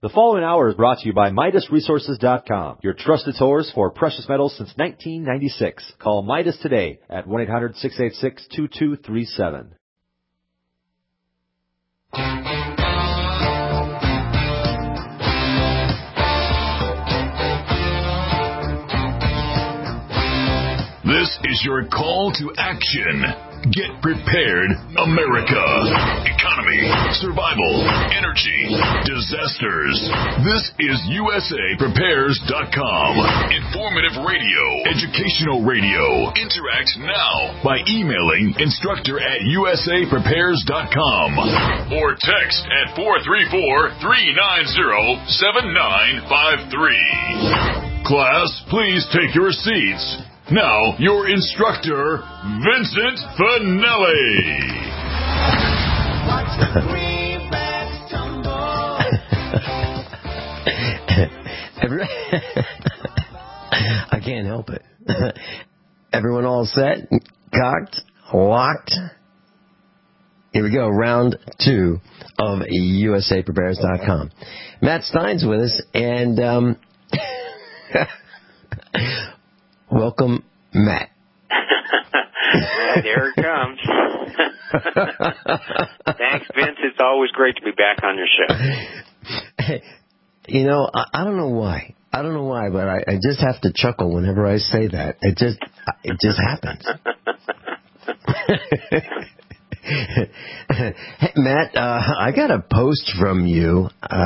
The following hour is brought to you by MidasResources.com, your trusted source for precious metals since 1996. Call Midas today at 1-800-686-2237. This is your call to action. Get prepared, America. Economy, survival, energy, disasters. This is USAPrepares.com. Informative radio, educational radio. Interact now by emailing instructor@USAPrepares.com or text at 434-390-7953. Class, please take your seats. Now, your instructor, Vincent Finelli. I can't help it. Everyone all set? Cocked? Locked? Here we go. Round 2 of USAPrepares.com. Matt Stein's with us, and welcome, Matt. There it comes. Thanks, Vince. It's always great to be back on your show. You know, I don't know why. I don't know why, but I just have to chuckle whenever I say that. It just happens. Hey, Matt, I got a post from you,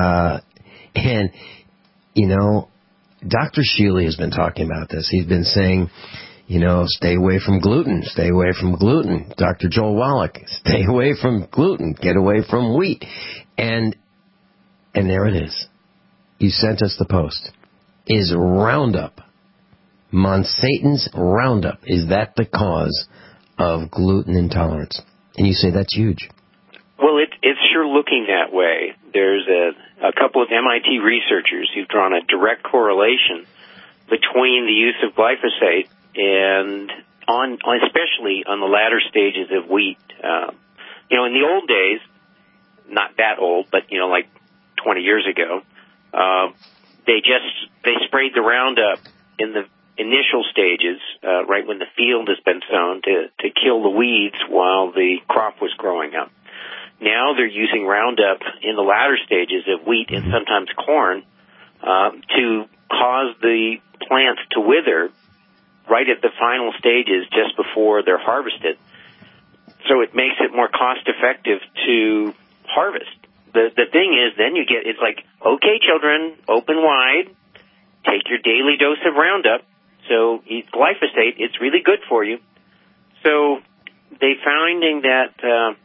and, you know, Dr. Shealy has been talking about this. He's been saying, you know, stay away from gluten, stay away from gluten. Dr. Joel Wallach, stay away from gluten, get away from wheat. And there it is. You sent us the post. Is Roundup, Monsanto's Roundup, is that the cause of gluten intolerance? And you say that's huge. Well, it's sure looking that way. There's a couple of MIT researchers who've drawn a direct correlation between the use of glyphosate and especially on the latter stages of wheat. You know, in the old days, not that old, but, you know, like 20 years ago, they sprayed the Roundup in the initial stages, right when the field has been sown, to kill the weeds while the crop was growing up. Now they're using Roundup in the latter stages of wheat and sometimes corn to cause the plants to wither right at the final stages just before they're harvested. So it makes it more cost-effective to harvest. The thing is, then you get, it's like, okay, children, open wide, take your daily dose of Roundup. So glyphosate, it's really good for you. So they're finding that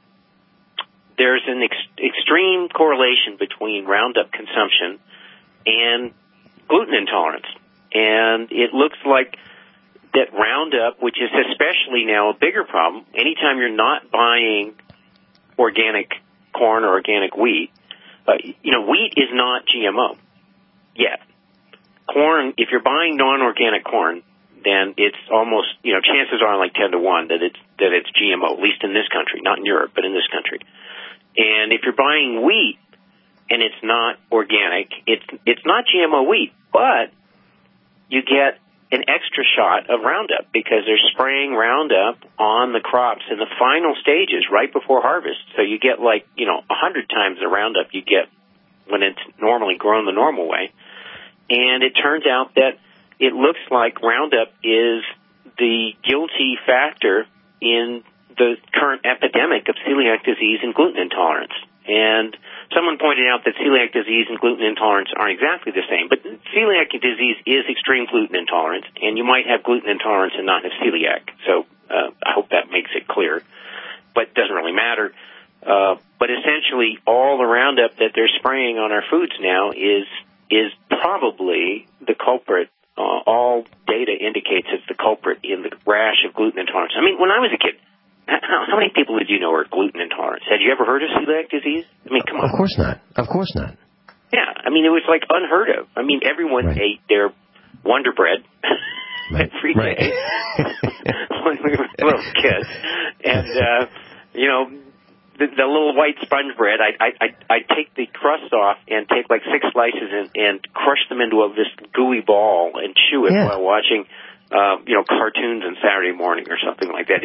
there's an extreme correlation between Roundup consumption and gluten intolerance. And it looks like that Roundup, which is especially now a bigger problem, anytime you're not buying organic corn or organic wheat, you know, wheat is not GMO yet. Corn, if you're buying non-organic corn, then it's almost, you know, chances are like 10 to 1 that it's GMO, at least in this country, not in Europe, but in this country. And if you're buying wheat and it's not organic, it's not GMO wheat, but you get an extra shot of Roundup because they're spraying Roundup on the crops in the final stages right before harvest. So you get like, you know, 100 times the Roundup you get when it's normally grown the normal way. And it turns out that it looks like Roundup is the guilty factor in the current epidemic of celiac disease and gluten intolerance. And someone pointed out that celiac disease and gluten intolerance aren't exactly the same, but celiac disease is extreme gluten intolerance, and you might have gluten intolerance and not have celiac. So I hope that makes it clear, but it doesn't really matter. But essentially, all the Roundup that they're spraying on our foods now is probably the culprit. All data indicates it's the culprit in the rash of gluten intolerance. I mean, when I was a kid, how many people did you know were gluten intolerant? Had you ever heard of celiac disease? I mean, come on. Of course not. Of course not. Yeah, I mean, it was like unheard of. I mean, everyone ate their Wonder Bread every day when we were little kids. And, you know, the little white sponge bread, I take the crust off and take like 6 slices and crush them into this gooey ball and chew it while watching, cartoons on Saturday morning or something like that.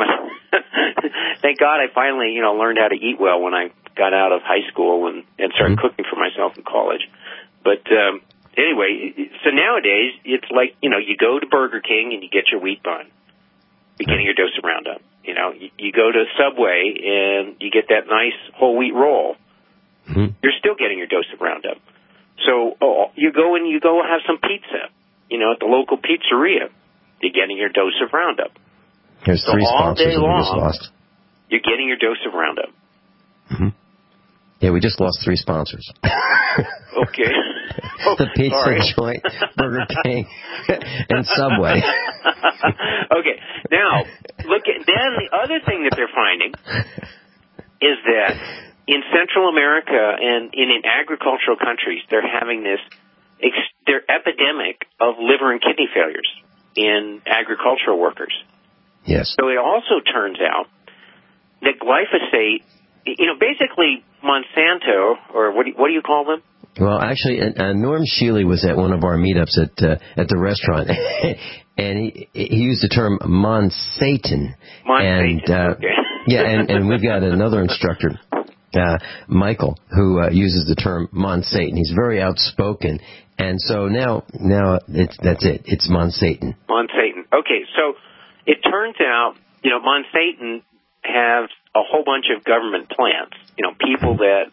Thank God I finally, learned how to eat well when I got out of high school and started cooking for myself in college. But anyway, so nowadays it's like, you go to Burger King and you get your wheat bun. You're getting your dose of Roundup. You go to Subway and you get that nice whole wheat roll. Mm-hmm. You're still getting your dose of Roundup. So you go have some pizza, at the local pizzeria. You're getting your dose of Roundup. There's 3 sponsors that we just lost. You're getting your dose of Roundup. Mm-hmm. Yeah, we just lost 3 sponsors. Okay. The pizza joint, Burger King, and Subway. Okay. Now, then the other thing that they're finding is that in Central America and in agricultural countries, they're having their epidemic of liver and kidney failures in agricultural workers. Yes. So it also turns out that glyphosate, basically Monsanto, or what do you call them? Well, actually, Norm Shealy was at one of our meetups at the restaurant, and he used the term Monsatan. Okay. and we've got another instructor, Michael, who uses the term Monsatan. He's very outspoken, and so now that's it. It's Monsatan. Monsatan. Okay, so it turns out, Monsatan have a whole bunch of government plants. People that,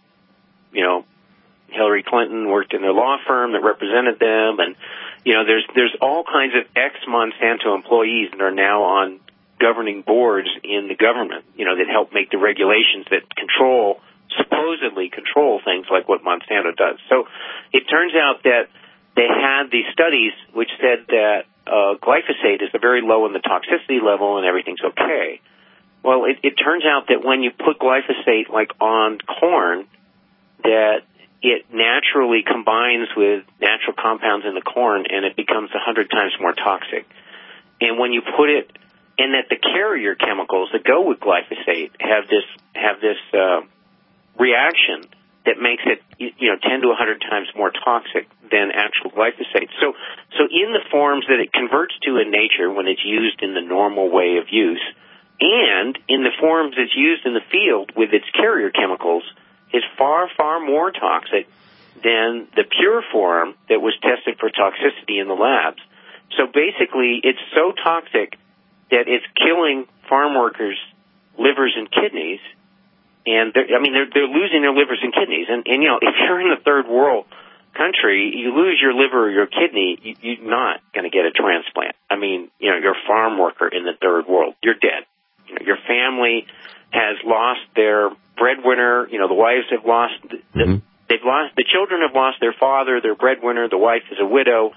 Hillary Clinton worked in their law firm that represented them, and there's all kinds of ex-Monsanto employees that are now on governing boards in the government, that help make the regulations that supposedly control things like what Monsanto does. So it turns out that they had these studies which said that glyphosate is very low in the toxicity level and everything's okay. Well, it turns out that when you put glyphosate like on corn, that it naturally combines with natural compounds in the corn and it becomes 100 times more toxic. And when you put it, and that the carrier chemicals that go with glyphosate have this reaction that makes it 10 to 100 times more toxic than actual glyphosate. So in the forms that it converts to in nature when it's used in the normal way of use, and in the forms it's used in the field with its carrier chemicals, is far, far more toxic than the pure form that was tested for toxicity in the labs. So basically, it's so toxic that it's killing farm workers' livers and kidneys, and they're losing their livers and kidneys. And if you're in a third world country, you lose your liver or your kidney, you're not going to get a transplant. You're a farm worker in the third world. You're dead. Your family has lost their breadwinner. The wives have lost. The children have lost their father, their breadwinner. The wife is a widow.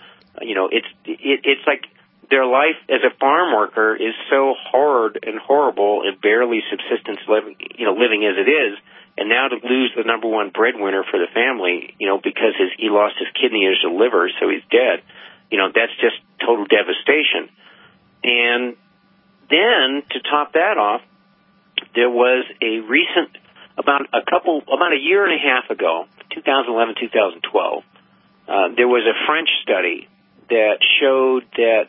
It's like their life as a farm worker is so hard and horrible and barely subsistence living as it is. And now to lose the number one breadwinner for the family, because he lost his kidney or his liver, so he's dead. That's just total devastation. And then to top that off, there was a recent, about a year and a half ago, 2011, 2012, there was a French study that showed that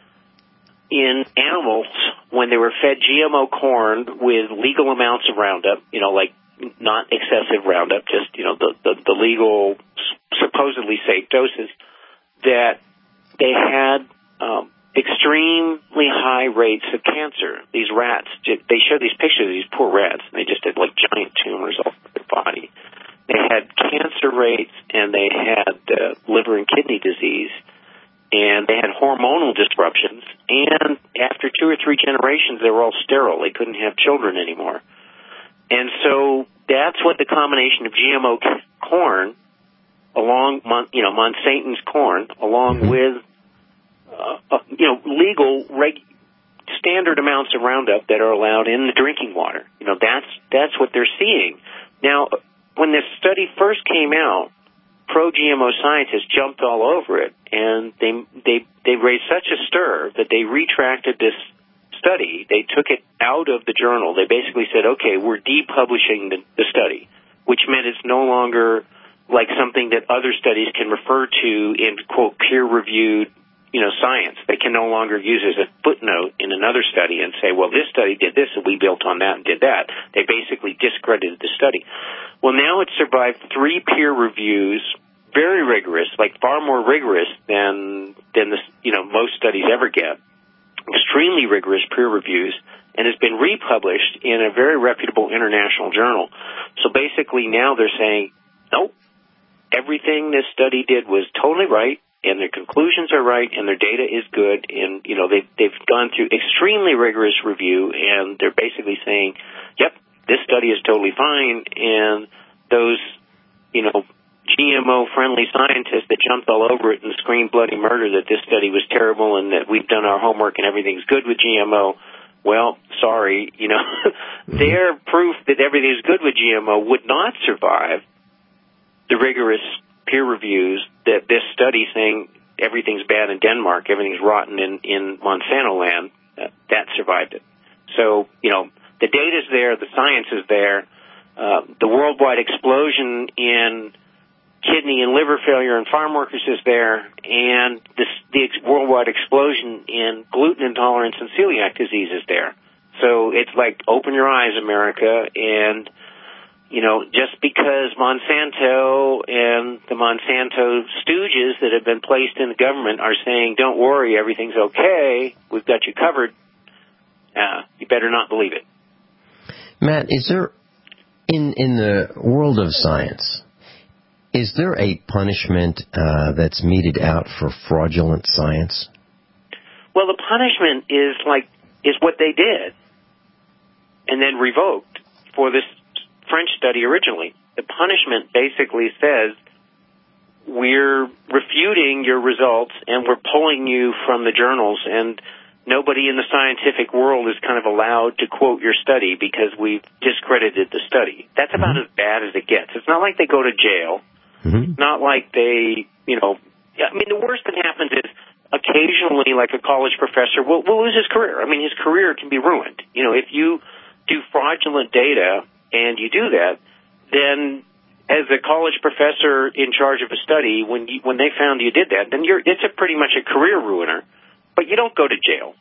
in animals, when they were fed GMO corn with legal amounts of Roundup, like not excessive Roundup, just, the legal, supposedly safe doses, that they had extremely high rates of cancer. These rats, they showed these pictures of these poor rats, and they just had like giant tumors all over their body. They had cancer rates, and they had liver and kidney disease, and they had hormonal disruptions, and after 2 or 3 generations, they were all sterile. They couldn't have children anymore. And so that's what the combination of GMO corn, Monsanto's corn, along with legal standard amounts of Roundup that are allowed in the drinking water. That's what they're seeing. Now, when this study first came out, pro-GMO scientists jumped all over it, and they raised such a stir that they retracted this study, they took it out of the journal. They basically said, okay, we're depublishing the study, which meant it's no longer like something that other studies can refer to in, quote, peer-reviewed, science. They can no longer use it as a footnote in another study and say, well, this study did this and we built on that and did that. They basically discredited the study. Well, now it's survived 3 peer reviews, very rigorous, like far more rigorous than most studies ever get. Extremely rigorous peer reviews, and has been republished in a very reputable international journal. So basically now they're saying, nope, everything this study did was totally right, and their conclusions are right, and their data is good, and they've gone through extremely rigorous review, and they're basically saying, yep, this study is totally fine, and those GMO-friendly scientists that jumped all over it and screamed bloody murder that this study was terrible and that we've done our homework and everything's good with GMO, well, sorry, their proof that everything's good with GMO would not survive the rigorous peer reviews that this study saying everything's bad in Denmark, everything's rotten in Monsanto land, that survived it. So, the data's there, the science is there, the worldwide explosion in kidney and liver failure in farm workers is there, and the worldwide explosion in gluten intolerance and celiac disease is there. So it's like, open your eyes, America, and just because Monsanto and the Monsanto stooges that have been placed in the government are saying, don't worry, everything's okay, we've got you covered, you better not believe it. Matt, is there, in the world of science, is there a punishment that's meted out for fraudulent science? Well, the punishment is what they did and then revoked for this French study originally. The punishment basically says we're refuting your results and we're pulling you from the journals, and nobody in the scientific world is kind of allowed to quote your study because we've discredited the study. That's about as bad as it gets. It's not like they go to jail. Mm-hmm. Not like they, the worst that happens is occasionally, like a college professor will lose his career. I mean, his career can be ruined. If you do fraudulent data and you do that, then as a college professor in charge of a study, when they found you did that, then it's pretty much a career ruiner. But you don't go to jail.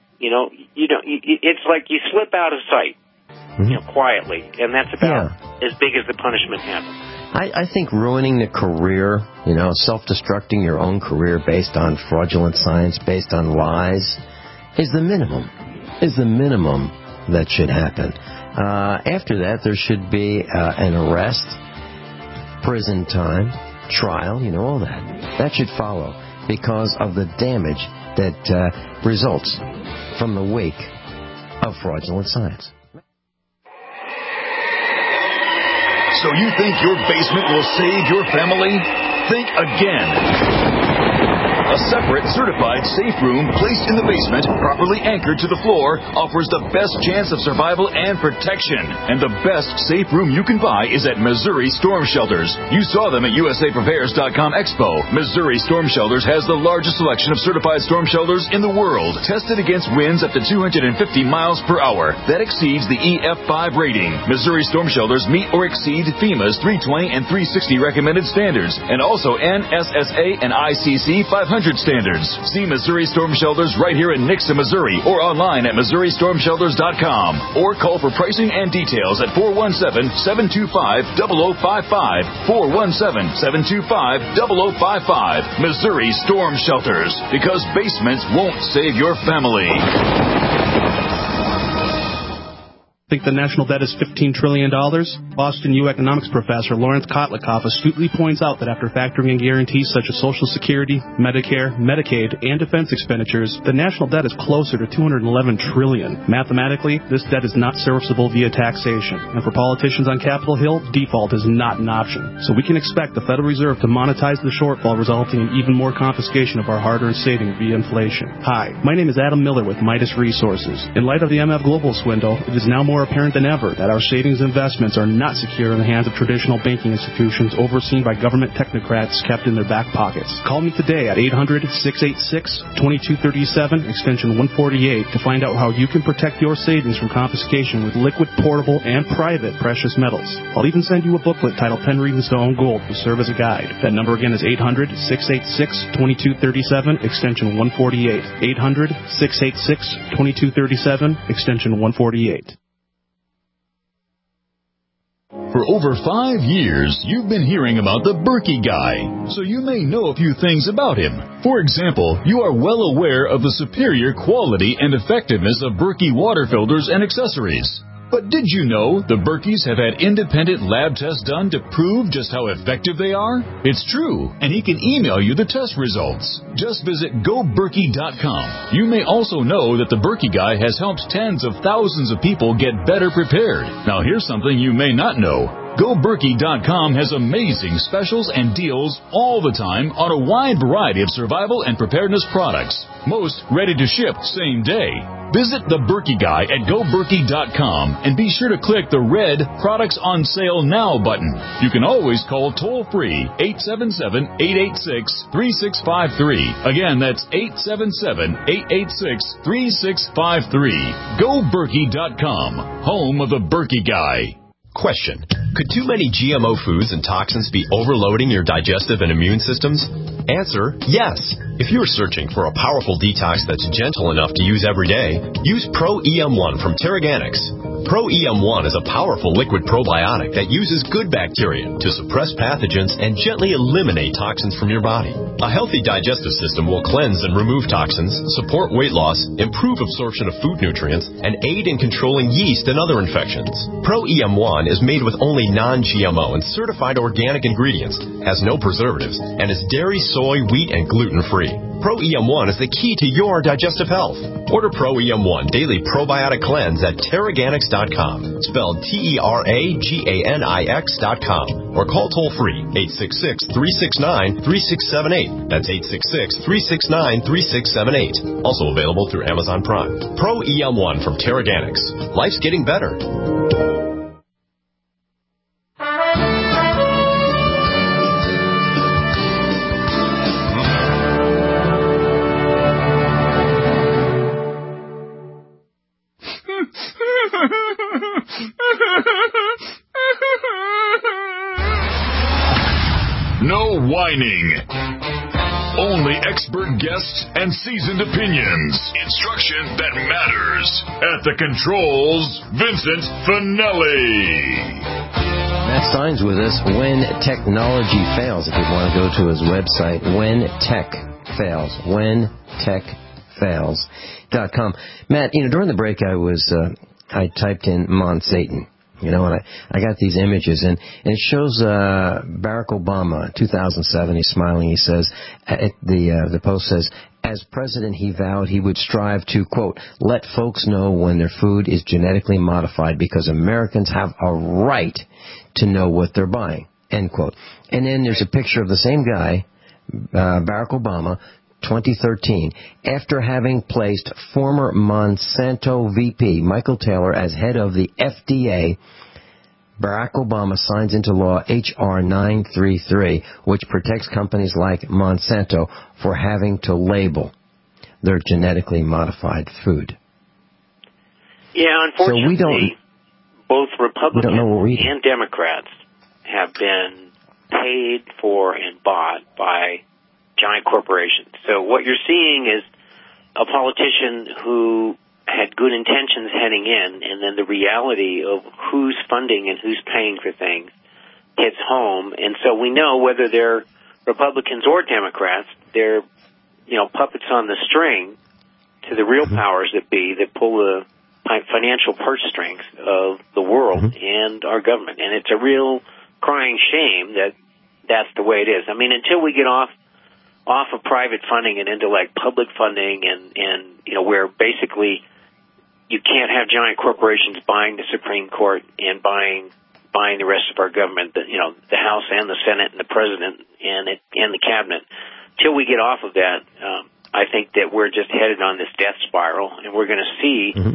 It's like you slip out of sight, quietly, and that's about as big as the punishment happens. I think ruining the career, self-destructing your own career based on fraudulent science, based on lies, is the minimum that should happen. After that, there should be an arrest, prison time, trial, all that. That should follow because of the damage that results from the wake of fraudulent science. So you think your basement will save your family? Think again. A separate, certified safe room placed in the basement, properly anchored to the floor, offers the best chance of survival and protection. And the best safe room you can buy is at Missouri Storm Shelters. You saw them at USAPrepares.com Expo. Missouri Storm Shelters has the largest selection of certified storm shelters in the world, tested against winds up to 250 miles per hour. That exceeds the EF5 rating. Missouri Storm Shelters meet or exceed FEMA's 320 and 360 recommended standards, and also NSSA and ICC 500 standards. See Missouri Storm Shelters right here in Nixa, Missouri, or online at MissouriStormShelters.com, or call for pricing and details at 417-725-0055, 417-725-0055. Missouri Storm Shelters, because basements won't save your family. Think the national debt is $15 trillion? Boston U economics professor Lawrence Kotlikoff astutely points out that after factoring in guarantees such as Social Security, Medicare, Medicaid, and defense expenditures, the national debt is closer to $211 trillion. Mathematically, this debt is not serviceable via taxation. And for politicians on Capitol Hill, default is not an option. So we can expect the Federal Reserve to monetize the shortfall, resulting in even more confiscation of our hard-earned savings via inflation. Hi, my name is Adam Miller with Midas Resources. In light of the MF Global swindle, it is now more more apparent than ever that our savings and investments are not secure in the hands of traditional banking institutions overseen by government technocrats kept in their back pockets. Call me today at 800-686-2237, extension 148, to find out how you can protect your savings from confiscation with liquid, portable, and private precious metals. I'll even send you a booklet titled 10 Reasons to Own Gold to serve as a guide. That number again is 800-686-2237, extension 148. 800-686-2237, extension 148. For over 5 years, you've been hearing about the Berkey Guy, so you may know a few things about him. For example, you are well aware of the superior quality and effectiveness of Berkey water filters and accessories. But did you know the Berkeys have had independent lab tests done to prove just how effective they are? It's true, and he can email you the test results. Just visit GoBerkey.com. You may also know that the Berkey Guy has helped tens of thousands of people get better prepared. Now here's something you may not know. GoBerkey.com has amazing specials and deals all the time on a wide variety of survival and preparedness products. Most ready to ship same day. Visit the Berkey Guy at GoBerkey.com and be sure to click the red Products on Sale Now button. You can always call toll-free 877-886-3653. Again, that's 877-886-3653. GoBerkey.com, home of the Berkey Guy. Question. Could too many GMO foods and toxins be overloading your digestive and immune systems? Answer, yes. If you're searching for a powerful detox that's gentle enough to use every day, use Pro-EM1 from Terraganics. Pro-EM1 is a powerful liquid probiotic that uses good bacteria to suppress pathogens and gently eliminate toxins from your body. A healthy digestive system will cleanse and remove toxins, support weight loss, improve absorption of food nutrients, and aid in controlling yeast and other infections. Pro-EM1 is made with only non-GMO and certified organic ingredients, has no preservatives, and is dairy, soy, wheat, and gluten-free. Pro-EM1 is the key to your digestive health. Order Pro-EM1 Daily Probiotic Cleanse at Terraganics.com, spelled Terraganix.com, or call toll-free 866-369-3678. That's 866-369-3678. Also available through Amazon Prime. Pro-EM1 from Terraganics. Life's getting better. No whining. Only expert guests and seasoned opinions. Instruction that matters. At the controls, Vincent Finelli. Matt Stein's with us. When Technology Fails. If you want to go to his website, When Tech Fails. WhenTechFails.com. Matt, during the break I typed in Monsatan. And I got these images, and it shows Barack Obama, 2007. He's smiling. He says, the post says, as president, he vowed he would strive to, quote, let folks know when their food is genetically modified because Americans have a right to know what they're buying, end quote. And then there's a picture of the same guy, Barack Obama, 2013, after having placed former Monsanto VP Michael Taylor as head of the FDA, Barack Obama signs into law H.R. 933, which protects companies like Monsanto for having to label their genetically modified food. Yeah, unfortunately, both Republicans and Democrats have been paid for and bought by giant corporations. So what you're seeing is a politician who had good intentions heading in, and then the reality of who's funding and who's paying for things hits home. And so we know whether they're Republicans or Democrats, they're, puppets on the string to the real powers that be that pull the financial purse strings of the world and our government. And it's a real crying shame that that's the way it is. I mean, until we get off of private funding and into like public funding and where basically you can't have giant corporations buying the Supreme Court and buying the rest of our government, the House and the Senate and the President and the Cabinet. Till we get off of that, I think that we're just headed on this death spiral, and we're going to see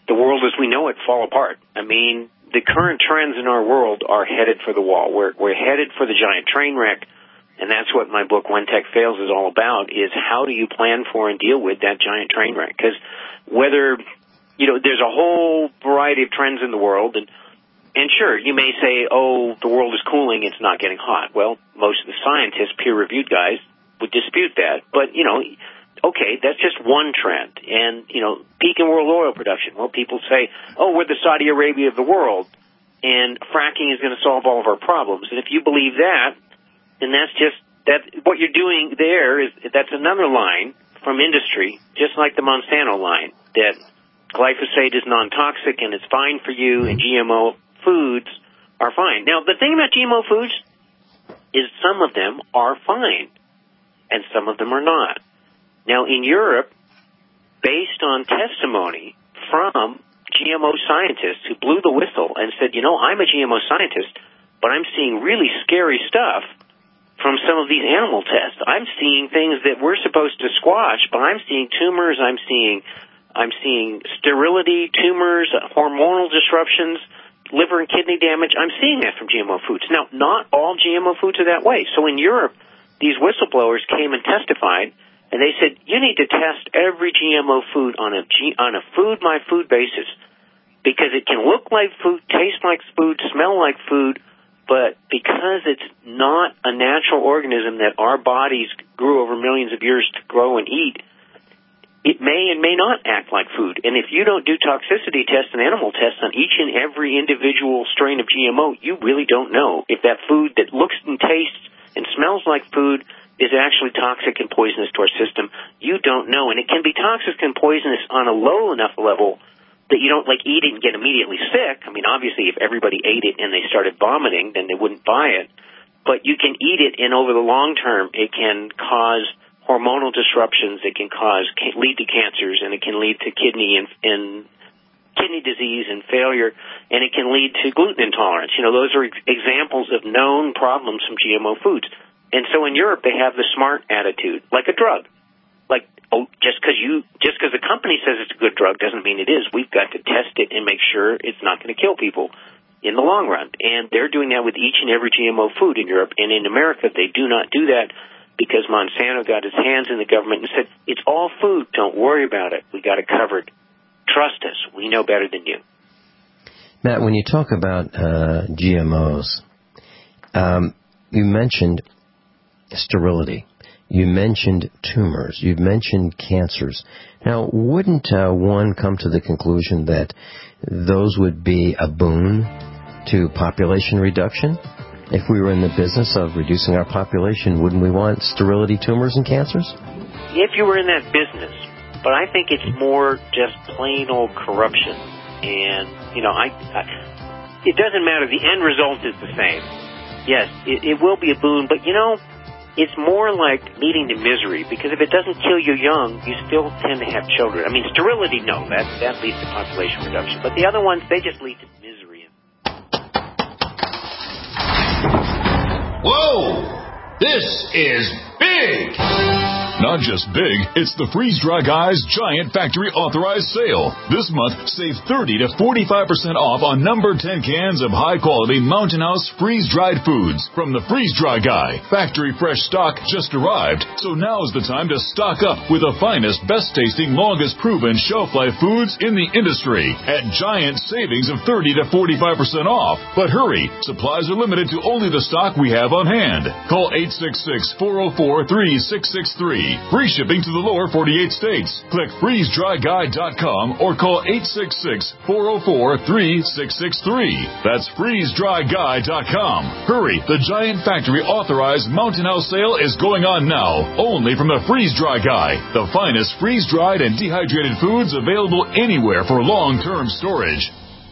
the world as we know it fall apart. I mean, the current trends in our world are headed for the wall. We're headed for the giant train wreck, and that's what my book, When Tech Fails, is all about, is how do you plan for and deal with that giant train wreck? Because whether, there's a whole variety of trends in the world, and sure, you may say, oh, the world is cooling, it's not getting hot. Well, most of the scientists, peer-reviewed guys, would dispute that. But, okay, that's just one trend. And, peak in world oil production. Well, people say, oh, we're the Saudi Arabia of the world, and fracking is going to solve all of our problems. And if you believe that, then what you're doing there that's another line from industry, just like the Monsanto line, that glyphosate is non-toxic and it's fine for you, and GMO foods are fine. Now, the thing about GMO foods is some of them are fine, and some of them are not. Now, in Europe, based on testimony from GMO scientists who blew the whistle and said, I'm a GMO scientist, but I'm seeing really scary stuff from some of these animal tests. I'm seeing things that we're supposed to squash, but I'm seeing tumors, I'm seeing sterility, tumors, hormonal disruptions, liver and kidney damage. I'm seeing that from GMO foods. Now, not all GMO foods are that way. So in Europe, these whistleblowers came and testified, and they said, you need to test every GMO food on a food-by-food basis, because it can look like food, taste like food, smell like food, but because it's not a natural organism that our bodies grew over millions of years to grow and eat, it may and may not act like food. And if you don't do toxicity tests and animal tests on each and every individual strain of GMO, you really don't know if that food that looks and tastes and smells like food is actually toxic and poisonous to our system. You don't know. And it can be toxic and poisonous on a low enough level that you don't eat it and get immediately sick. I mean, obviously, if everybody ate it and they started vomiting, then they wouldn't buy it. But you can eat it, and over the long term, it can cause hormonal disruptions. It can lead to cancers, and it can lead to kidney disease and failure, and it can lead to gluten intolerance. Those are examples of known problems from GMO foods. And so in Europe, they have the smart attitude, like a drug. Just because a company says it's a good drug doesn't mean it is. We've got to test it and make sure it's not going to kill people in the long run. And they're doing that with each and every GMO food in Europe. And in America, they do not do that because Monsanto got his hands in the government and said, it's all food. Don't worry about it. We got it covered. Trust us. We know better than you. Matt, when you talk about GMOs, you mentioned sterility. You mentioned tumors. You've mentioned cancers. Now, wouldn't one come to the conclusion that those would be a boon to population reduction? If we were in the business of reducing our population, wouldn't we want sterility, tumors, and cancers? If you were in that business. But I think it's more just plain old corruption. And, it doesn't matter. The end result is the same. Yes, it will be a boon, but, it's more like leading to misery, because if it doesn't kill you young, you still tend to have children. I mean, sterility, no, that leads to population reduction. But the other ones, they just lead to misery. Whoa! This is big! Not just big, it's the Freeze Dry Guy's Giant Factory Authorized Sale. This month, save 30 to 45% off on number 10 cans of high-quality Mountain House freeze-dried foods from the Freeze Dry Guy. Factory fresh stock just arrived, so now's the time to stock up with the finest, best-tasting, longest-proven shelf-life foods in the industry at giant savings of 30 to 45% off. But hurry, supplies are limited to only the stock we have on hand. Call 866-404-3663. Free shipping to the lower 48 states. Click freezedryguy.com or call 866-404-3663. That's freezedryguy.com. Hurry, the Giant Factory Authorized Mountain House sale is going on now, only from the Freeze Dry Guy, the finest freeze-dried and dehydrated foods available anywhere for long-term storage.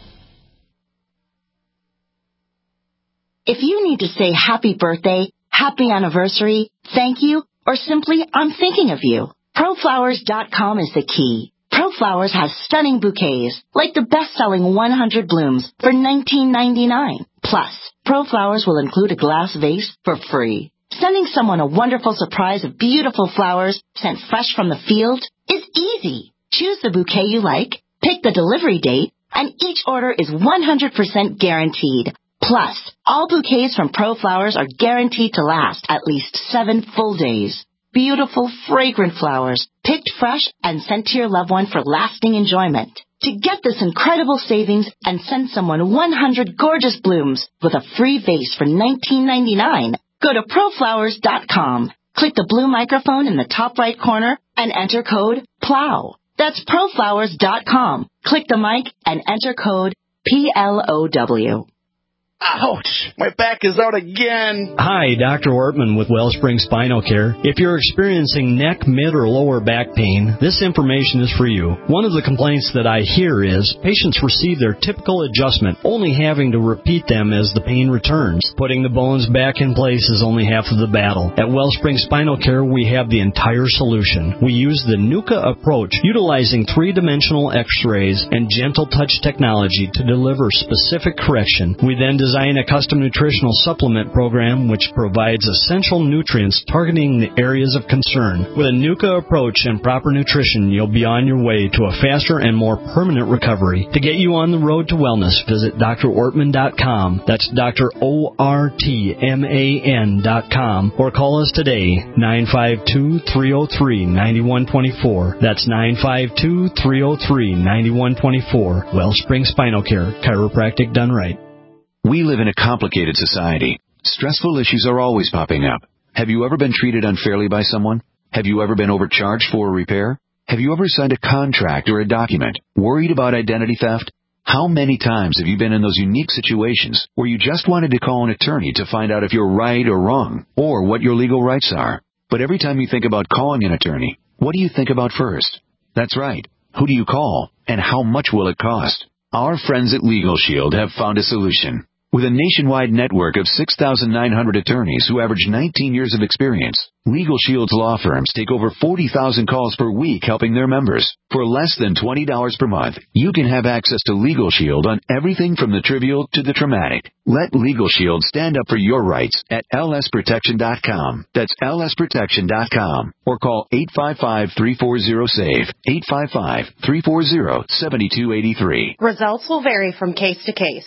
If you need to say happy birthday, happy anniversary, thank you, or simply, I'm thinking of you, ProFlowers.com is the key. ProFlowers has stunning bouquets, like the best-selling 100 blooms for $19.99. Plus, ProFlowers will include a glass vase for free. Sending someone a wonderful surprise of beautiful flowers sent fresh from the field is easy. Choose the bouquet you like, Pick the delivery date, and each order is 100% guaranteed. Plus, all bouquets from ProFlowers are guaranteed to last at least 7 full days. Beautiful, fragrant flowers, picked fresh and sent to your loved one for lasting enjoyment. To get this incredible savings and send someone 100 gorgeous blooms with a free vase for $19.99, go to proflowers.com. Click the blue microphone in the top right corner and enter code PLOW. That's proflowers.com. Click the mic and enter code PLOW. Ouch! My back is out again! Hi, Dr. Ortman with Wellspring Spinal Care. If you're experiencing neck, mid, or lower back pain, this information is for you. One of the complaints that I hear is patients receive their typical adjustment, only having to repeat them as the pain returns. Putting the bones back in place is only half of the battle. At Wellspring Spinal Care, we have the entire solution. We use the NUCA approach, utilizing three-dimensional x-rays and gentle touch technology to deliver specific correction. We then design a custom nutritional supplement program which provides essential nutrients targeting the areas of concern. With a NUCA approach and proper nutrition, you'll be on your way to a faster and more permanent recovery. To get you on the road to wellness, visit drortman.com. That's drortman.com, or call us today, 952-303-9124. That's 952-303-9124. Wellspring Spinal Care, chiropractic done right. We live in a complicated society. Stressful issues are always popping up. Have you ever been treated unfairly by someone? Have you ever been overcharged for a repair? Have you ever signed a contract or a document? Worried about identity theft? How many times have you been in those unique situations where you just wanted to call an attorney to find out if you're right or wrong, or what your legal rights are? But every time you think about calling an attorney, what do you think about first? That's right. Who do you call, and how much will it cost? Our friends at Legal Shield have found a solution. With a nationwide network of 6,900 attorneys who average 19 years of experience, Legal Shield's law firms take over 40,000 calls per week helping their members. For less than $20 per month, you can have access to Legal Shield on everything from the trivial to the traumatic. Let Legal Shield stand up for your rights at lsprotection.com. That's lsprotection.com. Or call 855-340-SAVE, 855-340-7283. Results will vary from case to case.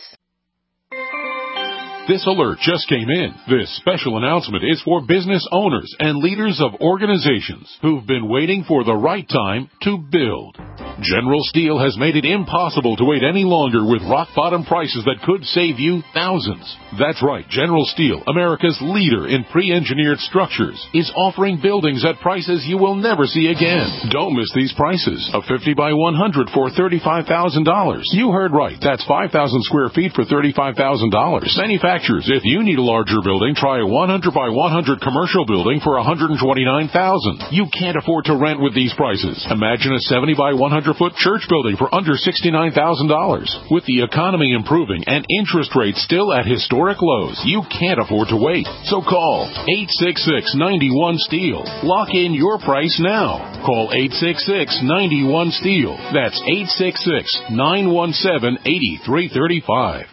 This alert just came in. This special announcement is for business owners and leaders of organizations who've been waiting for the right time to build. General Steel has made it impossible to wait any longer with rock-bottom prices that could save you thousands. That's right, General Steel, America's leader in pre-engineered structures, is offering buildings at prices you will never see again. Don't miss these prices. A 50 by 100 for $35,000. You heard right. That's 5,000 square feet for $35,000. Manufacturers, if you need a larger building, try a 100 by 100 commercial building for $129,000. You can't afford to rent with these prices. Imagine a 70 by 100-foot church building for under $69,000. With the economy improving and interest rates still at historic lows, you can't afford to wait. So call 866-91-STEEL. Lock in your price now. Call 866-91-STEEL. That's 866-917-8335.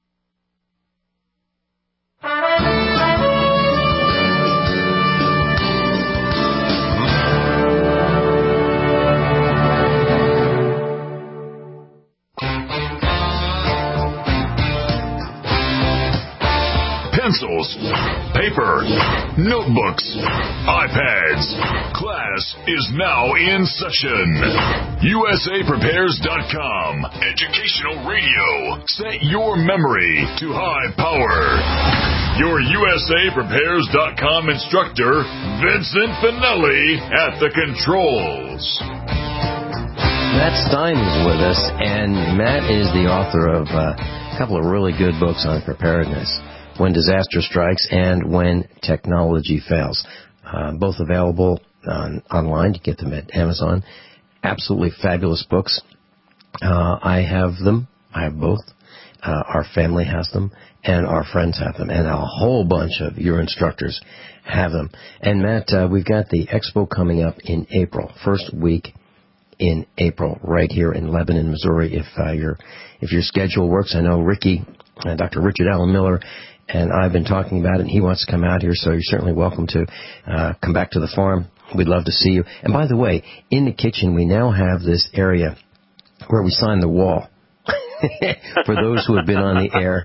Pencils, paper, notebooks, iPads. Class is now in session. USAPrepares.com. Educational radio. Set your memory to high power. Your USAPrepares.com instructor, Vincent Finelli, at the controls. Matt Stein is with us, and Matt is the author of a couple of really good books on preparedness. When Disaster Strikes and When Technology Fails. Both available online. You get them at Amazon. Absolutely fabulous books. I have them. I have both. Our family has them, and our friends have them, and a whole bunch of your instructors have them. And Matt, we've got the expo coming up in April, first week in April, right here in Lebanon, Missouri. If your schedule works, I know Ricky, Dr. Richard Allen Miller, and I've been talking about it, and he wants to come out here, so you're certainly welcome to come back to the farm. We'd love to see you. And by the way, in the kitchen, we now have this area where we signed the wall. For those who have been on the air.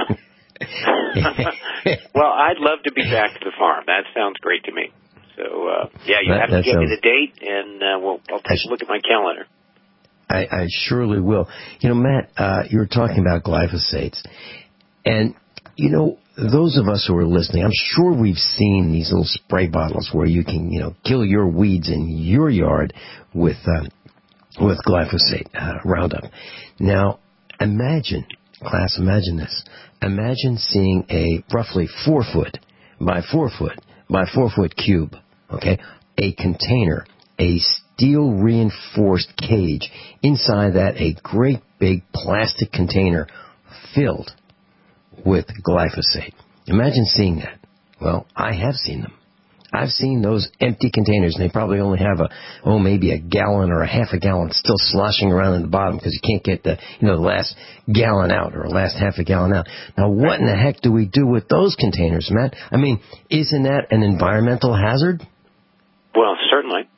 Well, I'd love to be back to the farm. That sounds great to me. So, you have to give me the date, and I'll take a look at my calendar. I surely will. Matt, you were talking about glyphosates. And, those of us who are listening, I'm sure we've seen these little spray bottles where you can, kill your weeds in your yard with glyphosate, Roundup. Now, imagine this. Imagine seeing a roughly 4 foot by 4 foot by 4 foot cube, okay? A container, a steel reinforced cage. Inside that, a great big plastic container filled with glyphosate. Imagine seeing that. Well, I have seen them. I've seen those empty containers, and they probably only have maybe a gallon or a half a gallon still sloshing around in the bottom because you can't get the last gallon out or the last half a gallon out. Now, what in the heck do we do with those containers, Matt? I mean, isn't that an environmental hazard? Well, certainly.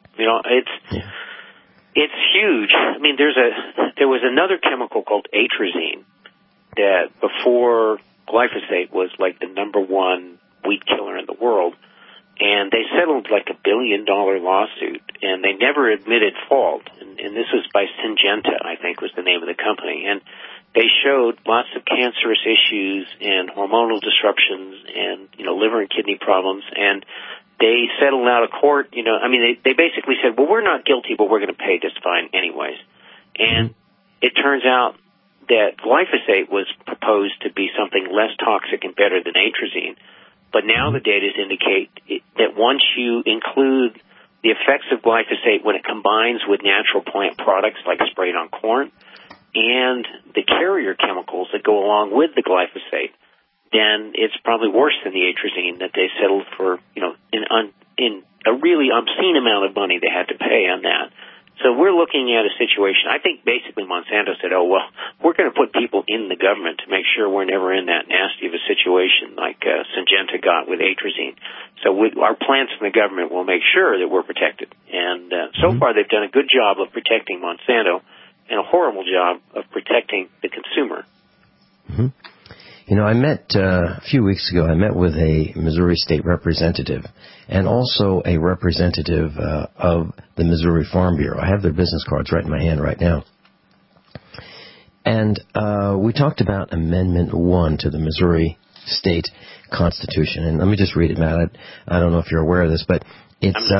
It's huge. I mean, there was another chemical called atrazine that before glyphosate was like the number one weed killer in the world. And they settled like $1 billion lawsuit, and they never admitted fault. And this was by Syngenta, I think was the name of the company. And they showed lots of cancerous issues and hormonal disruptions and, liver and kidney problems. And they settled out of court, they basically said, well, we're not guilty, but we're going to pay this fine anyways. And it turns out that glyphosate was proposed to be something less toxic and better than atrazine. But now the data indicate that once you include the effects of glyphosate when it combines with natural plant products like sprayed on corn and the carrier chemicals that go along with the glyphosate, then it's probably worse than the atrazine that they settled for, in a really obscene amount of money they had to pay on that. So we're looking at a situation. I think basically Monsanto said, we're going to put people in the government to make sure we're never in that nasty of a situation like Syngenta got with atrazine. So our plants in the government will make sure that we're protected. And so far they've done a good job of protecting Monsanto and a horrible job of protecting the consumer. Mm-hmm. I met a few weeks ago, I met with a Missouri state representative and also a representative of the Missouri Farm Bureau. I have their business cards right in my hand right now. And we talked about Amendment 1 to the Missouri State Constitution. And let me just read it, Matt. I don't know if you're aware of this, but it's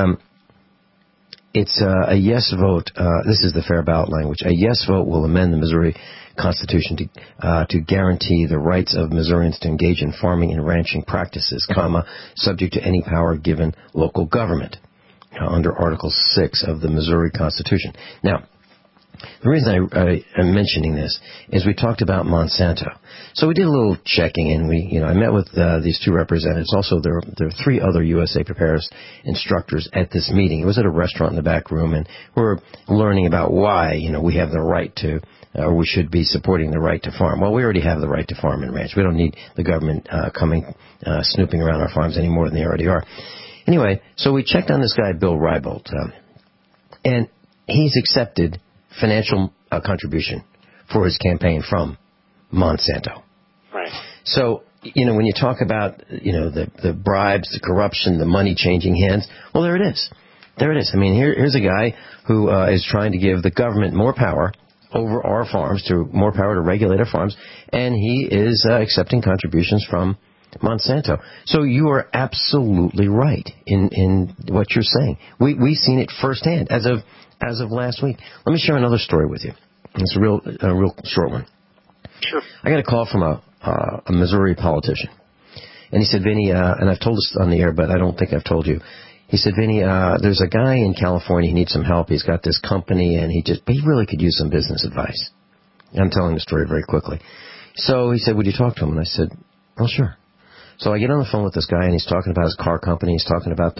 a yes vote. This is the fair ballot language. A yes vote will amend the Missouri Constitution to guarantee the rights of Missourians to engage in farming and ranching practices, subject to any power given local government under Article 6 of the Missouri Constitution. Now, the reason I am mentioning this is we talked about Monsanto. So we did a little checking, and I met with these two representatives. Also, there are 3 other USA Prepares instructors at this meeting. It was at a restaurant in the back room, and we're learning about why we have the right to, or we should be supporting the right to farm. Well, we already have the right to farm and ranch. We don't need the government snooping around our farms any more than they already are. Anyway, so we checked on this guy, Bill Reibold, and he's accepted financial contribution for his campaign from Monsanto. Right. So, when you talk about, the bribes, the corruption, the money changing hands, well, there it is. There it is. I mean, here's a guy who is trying to give the government more power over our farms, more power to regulate our farms, and he is accepting contributions from Monsanto. So you are absolutely right in what you're saying. We've seen it firsthand as of last week. Let me share another story with you. It's a real short one. Sure. I got a call from a Missouri politician, and he said, Vinny, and I've told this on the air, but I don't think I've told you. He said, Vinny, there's a guy in California, he needs some help. He's got this company, and he really could use some business advice. I'm telling the story very quickly. So he said, would you talk to him? And I said, well, sure. So I get on the phone with this guy, and he's talking about his car company. He's talking about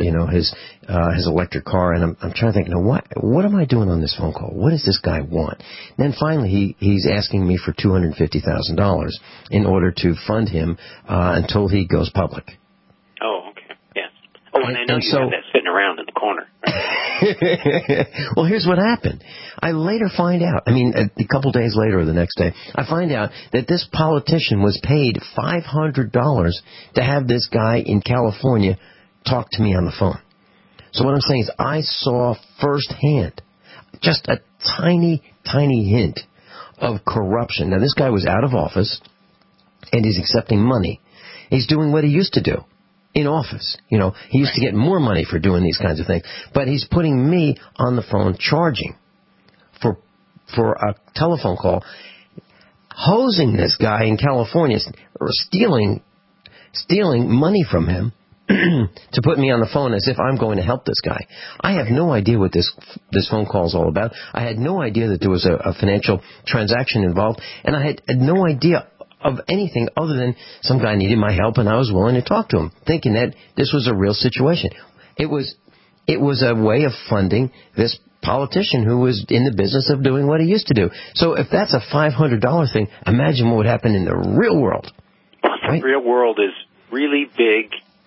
his electric car, and I'm trying to think, what am I doing on this phone call? What does this guy want? And then finally, he's asking me for $250,000 in order to fund him until he goes public. Oh, okay, yeah. Oh, and I know you have that sitting around in the corner. Right? Well, here's what happened. I later find out, a couple days later or the next day, I find out that this politician was paid $500 to have this guy in California talk to me on the phone. So what I'm saying is I saw firsthand just a tiny, tiny hint of corruption. Now, this guy was out of office, and he's accepting money. He's doing what he used to do in office. He used to get more money for doing these kinds of things. But he's putting me on the phone charging for a telephone call, hosing this guy in California, or stealing money from him to put me on the phone as if I'm going to help this guy. I have no idea what this phone call is all about. I had no idea that there was a financial transaction involved, and I had no idea of anything other than some guy needed my help and I was willing to talk to him, thinking that this was a real situation. It was a way of funding this politician who was in the business of doing what he used to do. So if that's a $500 thing, imagine what would happen in the real world. Right? The real world is really big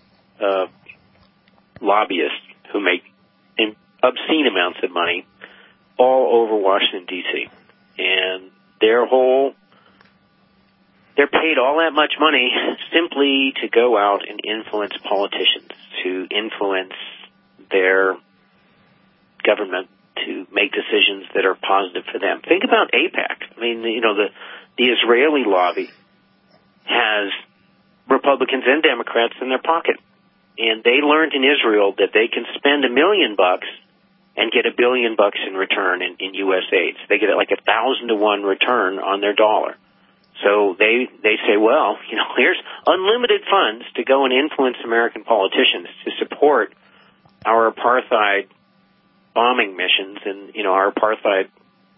lobbyists who make obscene amounts of money all over Washington, D.C. And they're paid all that much money simply to go out and influence politicians, to influence their government to make decisions that are positive for them. Think about AIPAC. The Israeli lobby has Republicans and Democrats in their pocket. And they learned in Israel that they can spend $1 million and get $1 billion in return in U.S. aid. They get like 1,000 to 1 return on their dollar. So they say, well, here's unlimited funds to go and influence American politicians to support our apartheid bombing missions and, our apartheid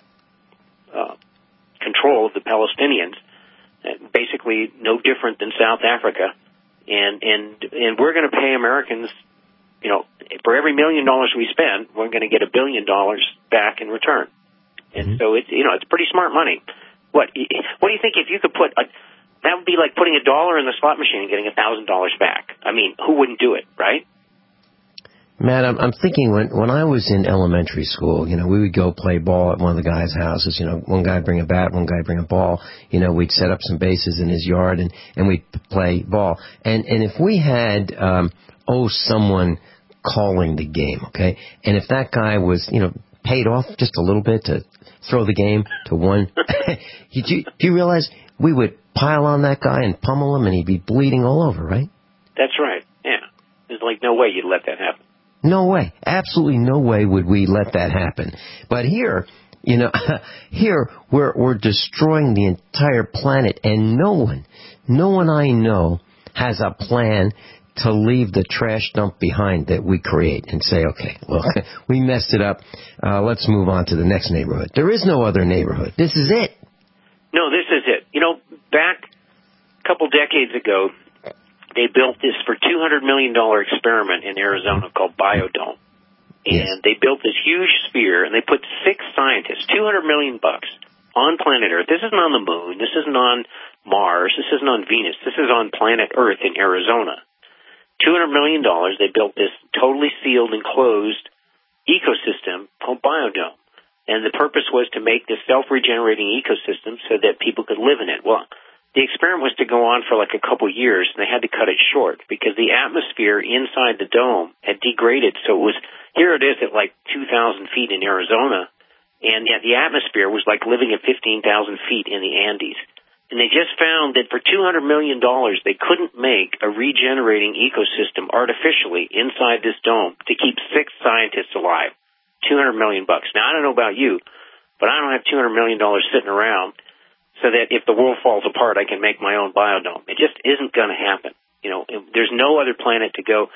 control of the Palestinians, basically no different than South Africa. And we're going to pay Americans, for every $1 million we spend, we're going to get $1 billion back in return. And so it's pretty smart money. What do you think if you could that would be like putting $1 in the slot machine and getting $1,000 back? Who wouldn't do it, right? Matt, I'm thinking when I was in elementary school, we would go play ball at one of the guys' houses. One guy bring a bat, one guy bring a ball. We'd set up some bases in his yard and we'd play ball. And if we had, someone calling the game, okay? And if that guy was, paid off just a little bit to throw the game to one, do you realize we would pile on that guy and pummel him and he'd be bleeding all over, right? That's right, yeah. There's no way you'd let that happen. No way. Absolutely no way would we let that happen. But here, here we're destroying the entire planet, and no one I know has a plan to leave the trash dump behind that we create and say, okay, well, we messed it up. Let's move on to the next neighborhood. There is no other neighborhood. This is it. No, this is it. Back a couple decades ago, they built this for $200 million experiment in Arizona called Biodome. And they built this huge sphere, and they put 6 scientists, $200 million on planet Earth. This isn't on the moon. This isn't on Mars. This isn't on Venus. This is on planet Earth in Arizona. $200 million, they built this totally sealed, enclosed ecosystem called Biodome. And the purpose was to make this self-regenerating ecosystem so that people could live in it. Well, the experiment was to go on for a couple years, and they had to cut it short because the atmosphere inside the dome had degraded. So here it is at 2,000 feet in Arizona, and yet the atmosphere was like living at 15,000 feet in the Andes. And they just found that for $200 million, they couldn't make a regenerating ecosystem artificially inside this dome to keep 6 scientists alive. $200 million. Now, I don't know about you, but I don't have $200 million sitting around so that if the world falls apart, I can make my own biodome. It just isn't going to happen. There's no other planet to go.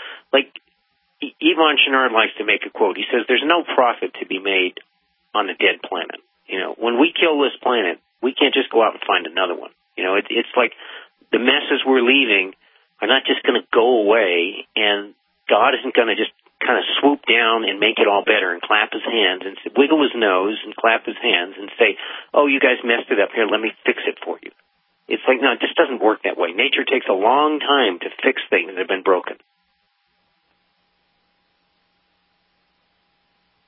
Yvon Chouinard likes to make a quote. He says, there's no profit to be made on a dead planet. When we kill this planet, we can't just go out and find another one. It's like the messes we're leaving are not just going to go away, and God isn't going to just kind of swoop down and make it all better and clap his hands and wiggle his nose and clap his hands and say, oh, you guys messed it up here, let me fix it for you. It's like, no, it just doesn't work that way. Nature takes a long time to fix things that have been broken.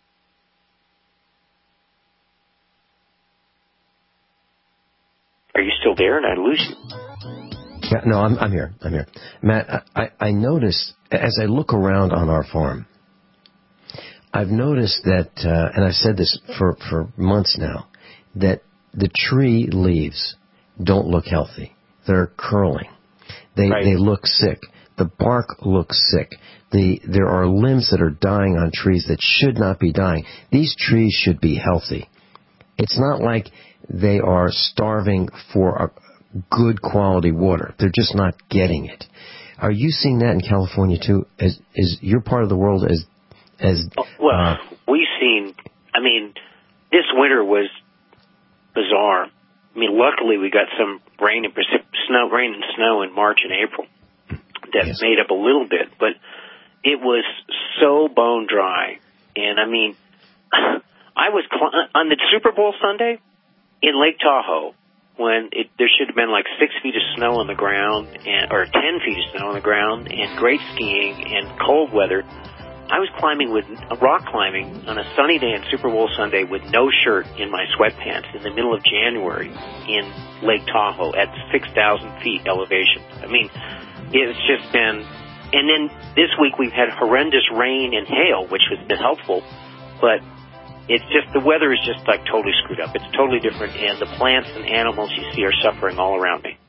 you still there? Did I lose you? Yeah, no, I'm here. Matt, I noticed, as I look around on our farm, I've noticed that, and I've said this for months now, that the tree leaves don't look healthy. They're curling. They look sick. The bark looks sick. There are limbs that are dying on trees that should not be dying. These trees should be healthy. It's not like they are starving for a good quality water. They're just not getting it. Are you seeing that in California too? Is your part of the world well, we've seen, this winter was bizarre. Luckily we got some rain and snow in March and April that made up a little bit, but it was so bone dry. And I was on the Super Bowl Sunday in Lake Tahoe when there should have been like 6 feet of snow on the ground, or 10 feet of snow on the ground, and great skiing and cold weather. I was rock climbing on a sunny day on Super Bowl Sunday with no shirt in my sweatpants in the middle of January in Lake Tahoe at 6,000 feet elevation. It's just been, and then this week we've had horrendous rain and hail, which has been helpful, but it's just, the weather is just like totally screwed up. It's totally different, and the plants and animals you see are suffering all around me.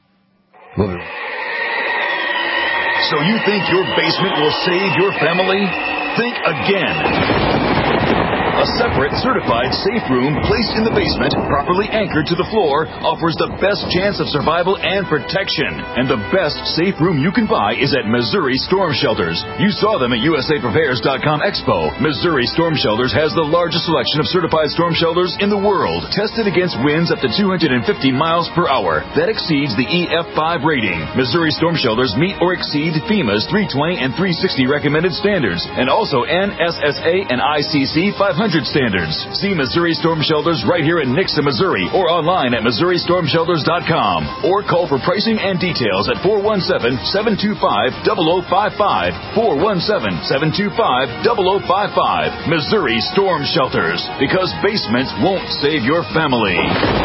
So you think your basement will save your family? Think again. A separate, certified safe room placed in the basement, properly anchored to the floor, offers the best chance of survival and protection. And the best safe room you can buy is at Missouri Storm Shelters. You saw them at USAPrepares.com Expo. Missouri Storm Shelters has the largest selection of certified storm shelters in the world, tested against winds up to 250 miles per hour. That exceeds the EF5 rating. Missouri Storm Shelters meet or exceed FEMA's 320 and 360 recommended standards, and also NSSA and ICC 500 standards. See Missouri Storm Shelters right here in Nixa, Missouri, or online at MissouriStormShelters.com. Or call for pricing and details at 417-725-0055. 417-725-0055. Missouri Storm Shelters. Because basements won't save your family.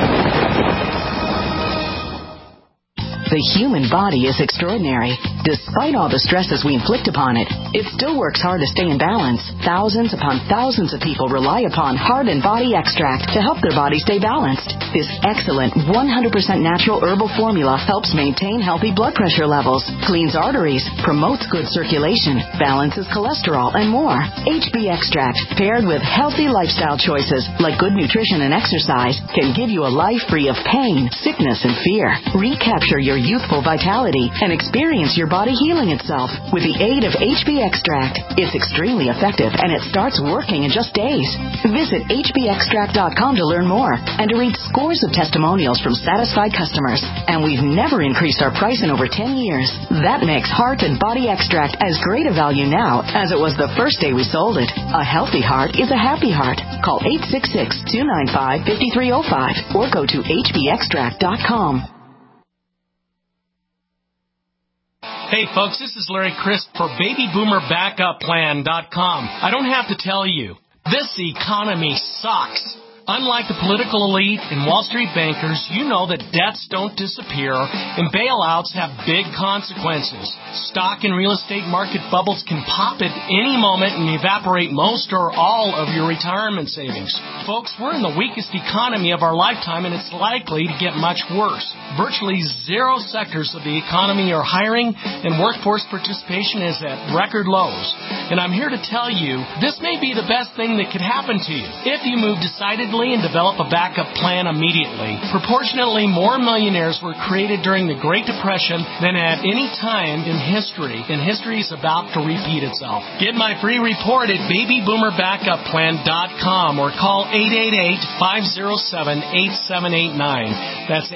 The human body is extraordinary. Despite all the stresses we inflict upon it, it still works hard to stay in balance. Thousands upon thousands of people rely upon Heart and Body Extract to help their body stay balanced. This excellent 100% natural herbal formula helps maintain healthy blood pressure levels, cleans arteries, promotes good circulation, balances cholesterol, and more. HB Extract, paired with healthy lifestyle choices like good nutrition and exercise, can give you a life free of pain, sickness, and fear. Recapture your youthful vitality and experience your body healing itself with the aid of HB Extract. It's extremely effective, and it starts working in just days. Visit hbextract.com to learn more and to read scores of testimonials from satisfied customers. And we've never increased our price in over 10 years. That makes Heart and Body Extract as great a value now as it was the first day we sold it. A healthy heart is a happy heart. Call 866-295-5305 or go to hbextract.com. Hey folks, this is Larry Crisp for BabyBoomerBackupPlan.com. I don't have to tell you, this economy sucks. Unlike the political elite and Wall Street bankers, you know that debts don't disappear and bailouts have big consequences. Stock and real estate market bubbles can pop at any moment and evaporate most or all of your retirement savings. Folks, we're in the weakest economy of our lifetime, and it's likely to get much worse. Virtually zero sectors of the economy are hiring, and workforce participation is at record lows. And I'm here to tell you, this may be the best thing that could happen to you if you move decidedly and develop a backup plan immediately. Proportionately more millionaires were created during the Great Depression than at any time in history, and history is about to repeat itself. Get my free report at BabyBoomerBackupPlan.com or call 888-507-8789. That's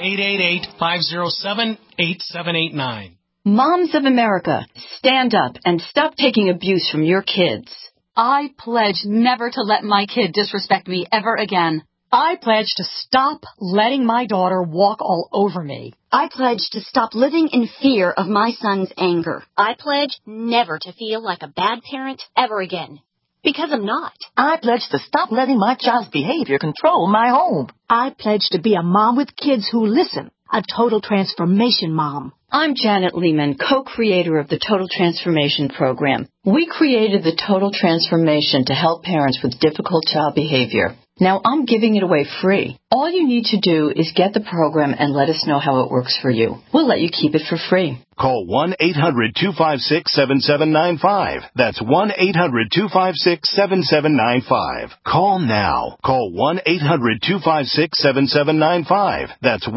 888-507-8789. Moms of America, stand up and stop taking abuse from your kids. I pledge never to let my kid disrespect me ever again. I pledge to stop letting my daughter walk all over me. I pledge to stop living in fear of my son's anger. I pledge never to feel like a bad parent ever again. Because I'm not. I pledge to stop letting my child's behavior control my home. I pledge to be a mom with kids who listen a total transformation mom. I'm Janet Lehman, co-creator of the Total Transformation Program. We created the Total Transformation to help parents with difficult child behavior. Now I'm giving it away free. All you need to do is get the program and let us know how it works for you. We'll let you keep it for free. Call 1-800-256-7795. That's 1-800-256-7795. Call now. Call 1-800-256-7795. That's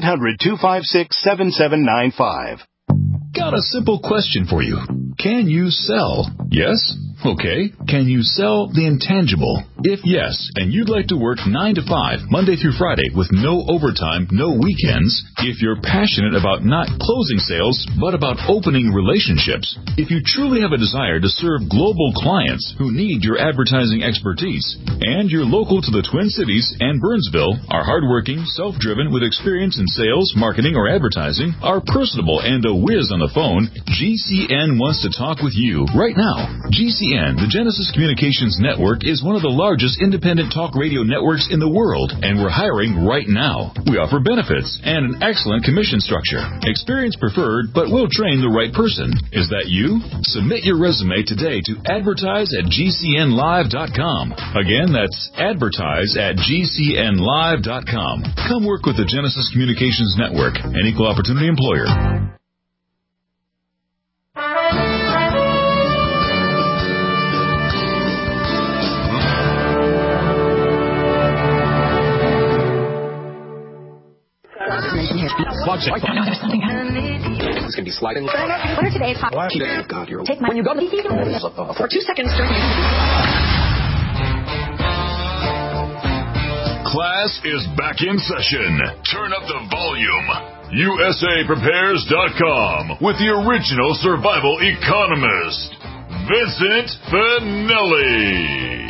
1-800-256-7795. Got a simple question for you. Can you sell? Yes? Okay. Can you sell the intangible? If yes, and you'd like to work 9 to 5, Monday through Friday, with no overtime, no weekends, if you're passionate about not closing sales, but about opening relationships, if you truly have a desire to serve global clients who need your advertising expertise, and you're local to the Twin Cities and Burnsville, are hardworking, self-driven, with experience in sales, marketing, or advertising, are personable and a whiz on the phone, GCN wants to talk with you right now. GCN, the Genesis Communications Network, is one of the largest independent talk radio networks in the world, and we're hiring right now. We offer benefits and an excellent commission structure. Experience preferred, but we'll train the right person. Is that you? Submit your resume today to advertise@gcnlive.com. Again, that's advertise@gcnlive.com. Come work with the Genesis Communications Network, an equal opportunity employer. There's something it's going to be sliding. What are today's hot? God, you're take my when you go to for 2 seconds. Class is back in session. Turn up the volume. USAPrepares.com with the original survival economist, Vincent Finelli.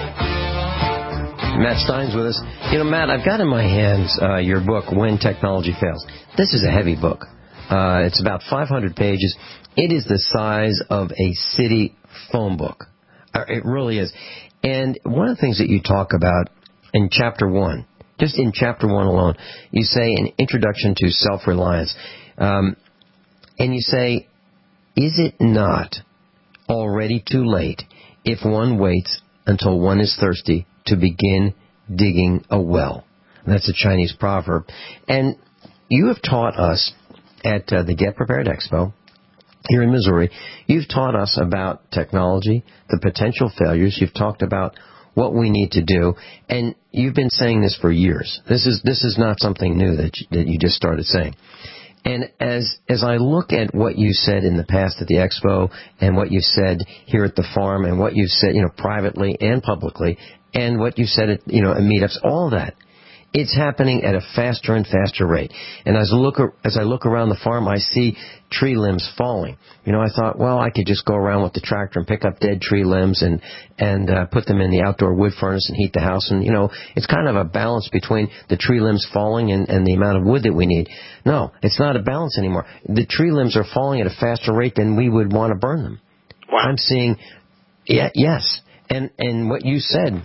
Matt Stein's with us. You know, Matt, I've got in my hands your book, When Technology Fails. This is a heavy book. It's about 500 pages. It is the size of a city phone book. It really is. And one of the things that you talk about in Chapter 1, just in Chapter 1 alone, you say an introduction to self-reliance. And you say, is it not already too late if one waits until one is thirsty to begin digging a well? That's a Chinese proverb. And you have taught us at the Get Prepared Expo here in Missouri, you've taught us about technology, the potential failures. You've talked about what we need to do, and you've been saying this for years. This is not something new that you just started saying. And as I look at what you said in the past at the Expo, and what you said here at the farm, and what you've said, privately and publicly, and what you said at, at meetups, all that, it's happening at a faster and faster rate. And as I look around the farm, I see tree limbs falling. I thought, well, I could just go around with the tractor and pick up dead tree limbs and put them in the outdoor wood furnace and heat the house. And, it's kind of a balance between the tree limbs falling and the amount of wood that we need. No, it's not a balance anymore. The tree limbs are falling at a faster rate than we would want to burn them. Wow. I'm seeing, yes. And what you said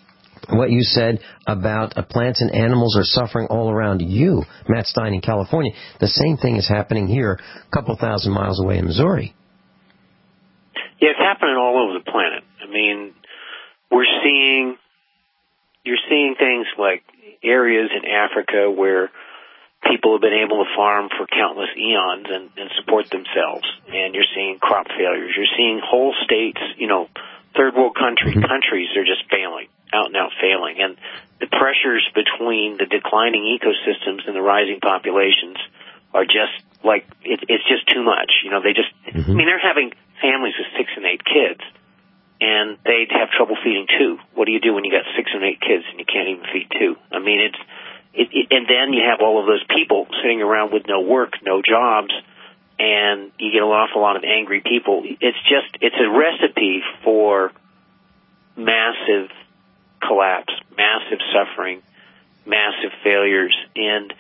about plants and animals are suffering all around you, Matt Stein, in California. The same thing is happening here a couple thousand miles away in Missouri. Yeah, it's happening all over the planet. I mean, you're seeing things like areas in Africa where people have been able to farm for countless eons and support themselves, and you're seeing crop failures. You're seeing whole states, third world countries are just failing. Out and out failing, and the pressures between the declining ecosystems and the rising populations are just like it's just too much. They just I mean, they're having families with 6 and 8 kids, and they'd have trouble feeding 2. What do you do when you got 6 and 8 kids and you can't even feed 2? I mean, and then you have all of those people sitting around with no work, no jobs, and you get an awful lot of angry people. It's a recipe for massive collapse, massive suffering, massive failures, and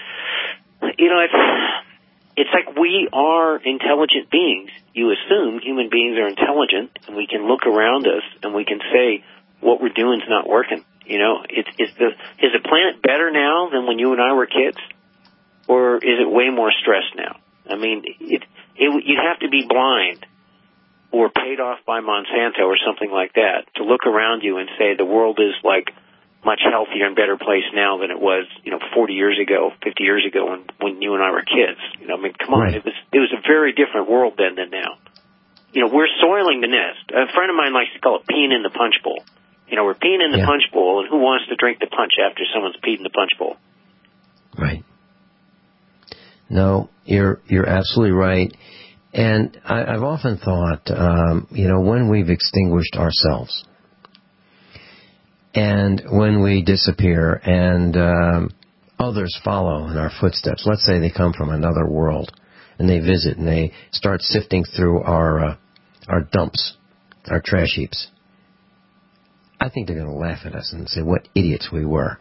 it's like we are intelligent beings. You assume human beings are intelligent, and we can look around us and we can say what we're doing is not working. Is the planet better now than when you and I were kids? or is it way more stress now? I mean, you'd have to be blind or paid off by Monsanto or something like that to look around you and say the world is like much healthier and better place now than it was, 40 years ago, 50 years ago when you and I were kids. I mean, come on, right. It was a very different world then than now. We're soiling the nest. A friend of mine likes to call it peeing in the punch bowl. We're peeing in the punch bowl, and who wants to drink the punch after someone's peed in the punch bowl? Right. No, you're absolutely right. And I've often thought, when we've extinguished ourselves and when we disappear and others follow in our footsteps, let's say they come from another world and they visit and they start sifting through our dumps, our trash heaps, I think they're going to laugh at us and say what idiots we were.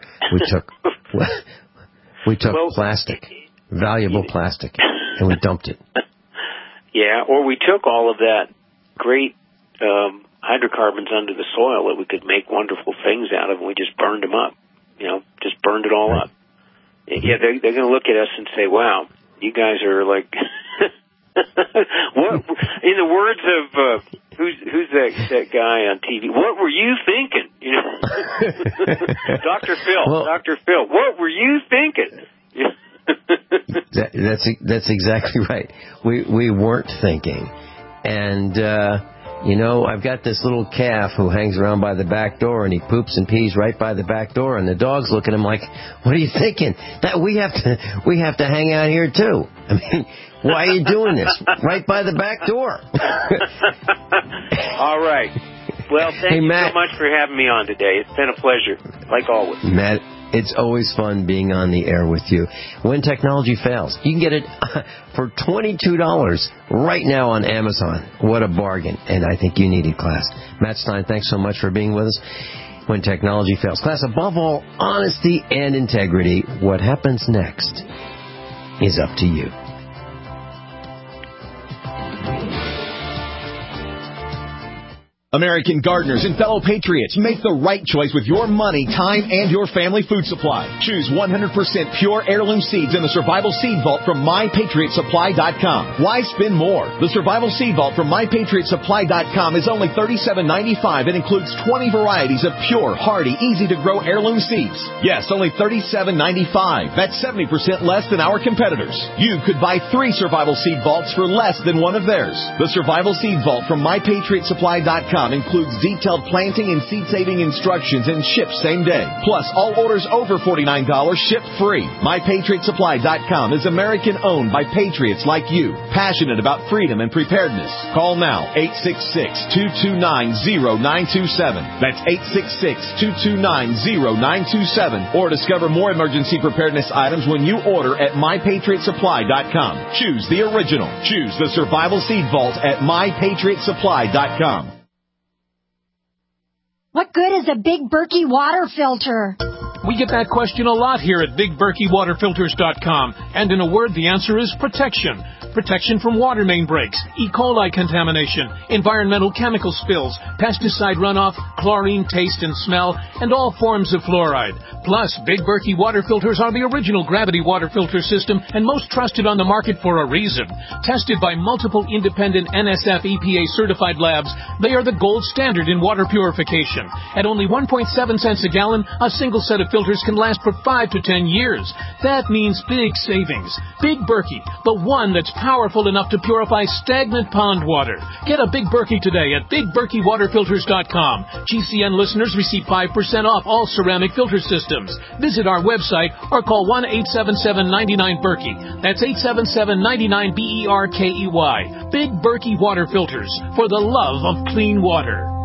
We took plastic, valuable plastic, and we dumped it. Yeah, or we took all of that great hydrocarbons under the soil that we could make wonderful things out of, and we just burned them up. Just burned it all up. Yeah, they're going to look at us and say, "Wow, you guys are like." What? In the words of who's that guy on TV? What were you thinking? Dr. Phil. Well, Dr. Phil. What were you thinking? That's exactly right. We weren't thinking. And, I've got this little calf who hangs around by the back door, and he poops and pees right by the back door, and the dogs look at him like, what are you thinking? That we have to hang out here, too. I mean, why are you doing this? Right by the back door. All right. Well, thank you so much for having me on today. It's been a pleasure, like always. Matt, it's always fun being on the air with you. When technology fails, you can get it for $22 right now on Amazon. What a bargain. And I think you need it, class. Matt Stein, thanks so much for being with us. When technology fails. Class, above all, honesty and integrity. What happens next is up to you. American gardeners and fellow patriots, make the right choice with your money, time, and your family food supply. Choose 100% pure heirloom seeds in the Survival Seed Vault from MyPatriotSupply.com. Why spend more? The Survival Seed Vault from MyPatriotSupply.com is only $37.95 and includes 20 varieties of pure, hardy, easy-to-grow heirloom seeds. Yes, only $37.95. That's 70% less than our competitors. You could buy 3 Survival Seed Vaults for less than one of theirs. The Survival Seed Vault from MyPatriotSupply.com includes detailed planting and seed-saving instructions and ships same day. Plus, all orders over $49 ship free. MyPatriotSupply.com is American-owned by patriots like you, passionate about freedom and preparedness. Call now, 866-229-0927. That's 866-229-0927. Or discover more emergency preparedness items when you order at MyPatriotSupply.com. Choose the original. Choose the Survival Seed Vault at MyPatriotSupply.com. What good is a Big Berkey water filter? We get that question a lot here at BigBerkeyWaterFilters.com. And in a word, the answer is protection. Protection from water main breaks, E. coli contamination, environmental chemical spills, pesticide runoff, chlorine taste and smell, and all forms of fluoride. Plus, Big Berkey water filters are the original gravity water filter system and most trusted on the market for a reason. Tested by multiple independent NSF EPA certified labs, they are the gold standard in water purification. At only 1.7 cents a gallon, a single set of filters can last for 5 to 10 years. That means big savings. Big Berkey, the one that's powerful enough to purify stagnant pond water. Get a Big Berkey today at BigBerkeyWaterFilters.com. GCN listeners receive 5% off all ceramic filter systems. Visit our website or call 1-877-99-BERKEY. That's 877-99-BERKEY. Big Berkey Water Filters, for the love of clean water.